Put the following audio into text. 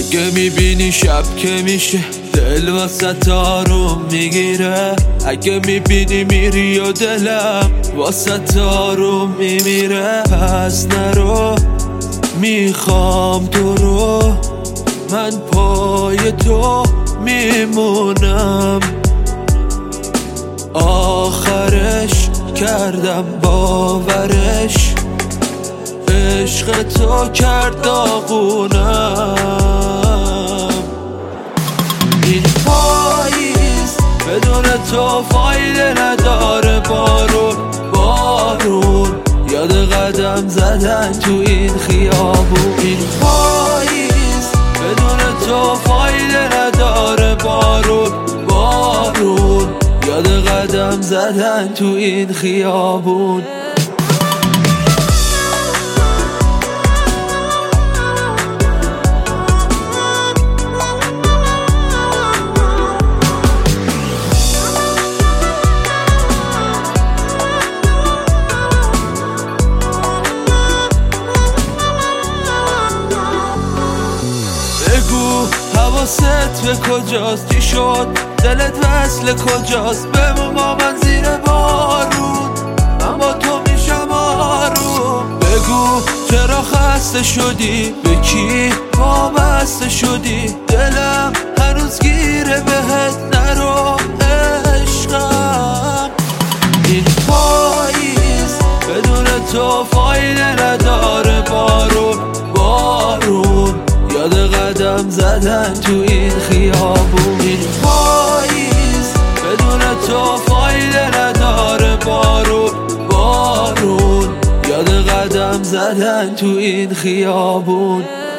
اگه میبینی شب که میشه دل واسه آروم میگیره، اگه میبینی میری و دلم واسه آروم میمیره. پس نرو میخوام تو رو، من پای تو میمونم. آخرش کردم باورش، عشق تو کرد داغونم. این پاییز بدون تو فایده نداره. بارون بارون یاد قدم زدن تو این خیابون. این پاییز بدون تو فایده نداره. بارون بارون یاد قدم زدن تو این خیابون. بگو حواست به کجاست؟ چی شد؟ دلت وصل کجاست؟ بمون با من زیر بارون، من با تو میشم آروم. بگو چرا خسته شدی؟ به کی وابسته شدی؟ دلم هنوز گیره بهت، نرو عشقم. این پاییز بدون تو فایده نداره. بارون بارون یاد قدم زدن تو این خیابون. این پاییز بدون تو فایده نداره. بارون بارون یاد قدم زدن تو این خیابون.